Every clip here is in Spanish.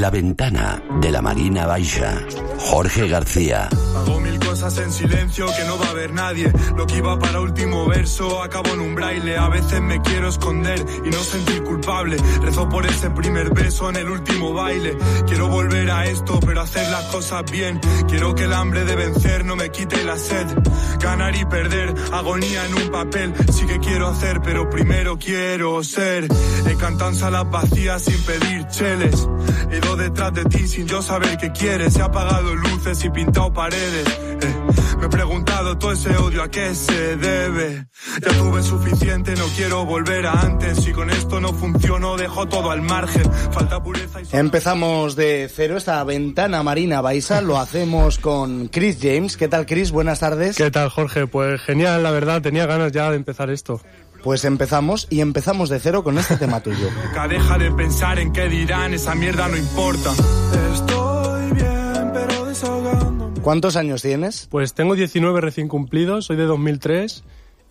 La ventana de la Marina Baixa. Jorge García. Hago mil cosas en silencio que no va a ver nadie. Lo que iba para último verso acabo en un braille. A veces me quiero esconder y no sentir culpable. Rezo por ese primer beso en el último baile. Quiero volver a esto pero hacer las cosas bien. Quiero que el hambre de vencer no me quite la sed. Ganar y perder, agonía en un papel. Sí que quiero hacer pero primero quiero ser. He cantado en salas vacías sin pedir cheles. He ido detrás de ti sin yo saber qué quieres. He apagado luces y pintado paredes. Me he preguntado todo ese odio a qué se debe. Ya tuve suficiente, no quiero volver a antes. Si con esto no funciono, dejo todo al margen. Falta pureza y... Empezamos de cero esta ventana Marina Baixa. Lo hacemos con Chris James. ¿Qué tal, Chris? Buenas tardes. ¿Qué tal, Jorge? Pues genial, la verdad. Tenía ganas ya de empezar esto. Pues empezamos de cero con este tema tuyo. Deja de pensar en qué dirán, esa mierda no importa. Estoy bien, pero desahogándome. ¿Cuántos años tienes? Pues tengo 19 recién cumplidos, soy de 2003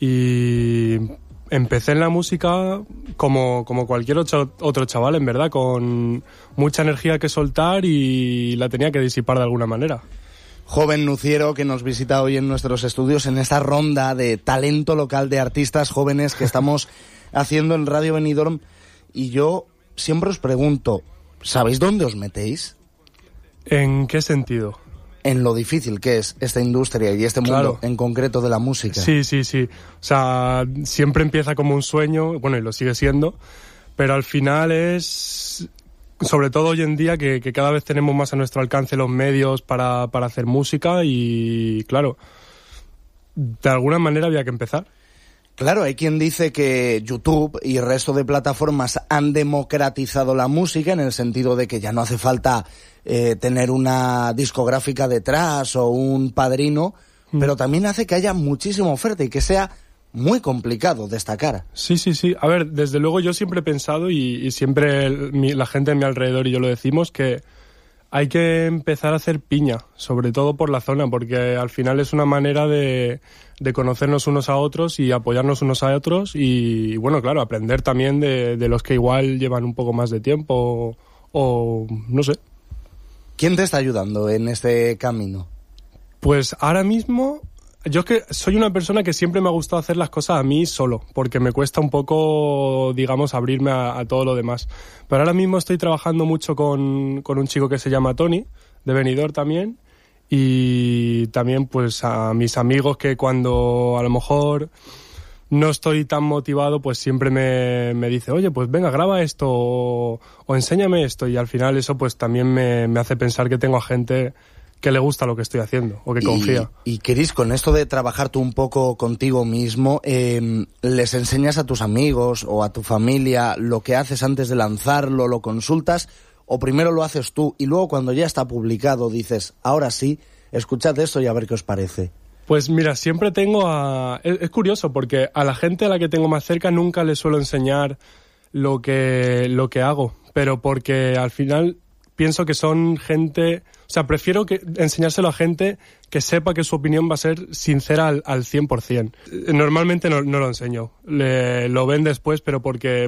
y empecé en la música como cualquier otro chaval, en verdad, con mucha energía que soltar y la tenía que disipar de alguna manera. Joven nuciero que nos visita hoy en nuestros estudios en esta ronda de talento local de artistas jóvenes que estamos haciendo en Radio Benidorm. Y yo siempre os pregunto, ¿sabéis dónde os metéis? ¿En qué sentido? En lo difícil que es esta industria y este mundo, claro, en concreto de la música. Sí. O sea, siempre empieza como un sueño, bueno, y lo sigue siendo, pero al final es... Sobre todo hoy en día que cada vez tenemos más a nuestro alcance los medios para hacer música y, claro, de alguna manera había que empezar. Claro, hay quien dice que YouTube y el resto de plataformas han democratizado la música en el sentido de que ya no hace falta tener una discográfica detrás o un padrino, pero también hace que haya muchísima oferta y que sea muy complicado destacar. Sí. A ver, desde luego yo siempre he pensado y siempre la gente a mi alrededor y yo lo decimos que hay que empezar a hacer piña, sobre todo por la zona, porque al final es una manera de conocernos unos a otros y apoyarnos unos a otros y bueno, claro, aprender también de los que igual llevan un poco más de tiempo o no sé. ¿Quién te está ayudando en este camino? Pues ahora mismo... Yo es que soy una persona que siempre me ha gustado hacer las cosas a mí solo, porque me cuesta un poco, digamos, abrirme a todo lo demás. Pero ahora mismo estoy trabajando mucho con un chico que se llama Tony, de Benidorm también, y también pues a mis amigos que cuando a lo mejor no estoy tan motivado, pues siempre me dice, oye, pues venga, graba esto o enséñame esto, y al final eso pues también me hace pensar que tengo a gente que le gusta lo que estoy haciendo o que confía. Y Chris, con esto de trabajar tú un poco contigo mismo, ¿les enseñas a tus amigos o a tu familia lo que haces antes de lanzarlo, lo consultas, o primero lo haces tú y luego cuando ya está publicado dices, ahora sí, escuchad esto y a ver qué os parece? Pues mira, siempre tengo Es curioso porque a la gente a la que tengo más cerca nunca les suelo enseñar lo que hago, pero porque al final pienso que son gente... O sea, prefiero enseñárselo a gente que sepa que su opinión va a ser sincera al 100%. Normalmente no lo enseño. Lo ven después, pero porque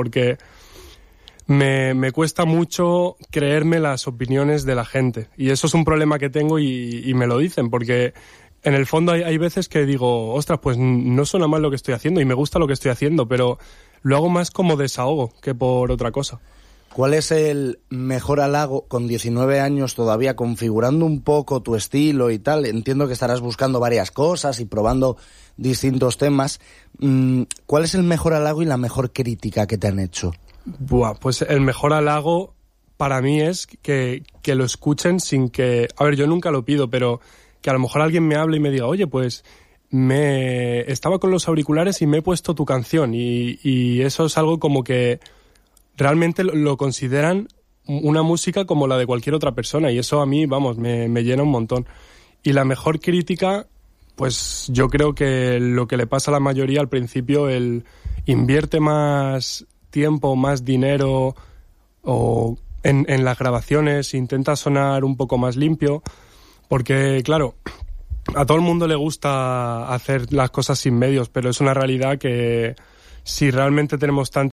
me cuesta mucho creerme las opiniones de la gente. Y eso es un problema que tengo y me lo dicen, porque en el fondo hay veces que digo, ostras, pues no suena mal lo que estoy haciendo y me gusta lo que estoy haciendo, pero lo hago más como desahogo que por otra cosa. ¿Cuál es el mejor halago con 19 años todavía configurando un poco tu estilo y tal? Entiendo que estarás buscando varias cosas y probando distintos temas. ¿Cuál es el mejor halago y la mejor crítica que te han hecho? Pues el mejor halago para mí es que lo escuchen sin que... A ver, yo nunca lo pido, pero que a lo mejor alguien me hable y me diga, oye, pues estaba con los auriculares y me he puesto tu canción y eso es algo como que... Realmente lo consideran una música como la de cualquier otra persona y eso a mí, vamos, me llena un montón. Y la mejor crítica, pues yo creo que lo que le pasa a la mayoría al principio, el invierte más tiempo, más dinero o en las grabaciones, intenta sonar un poco más limpio, porque claro, a todo el mundo le gusta hacer las cosas sin medios, pero es una realidad que... Si realmente tenemos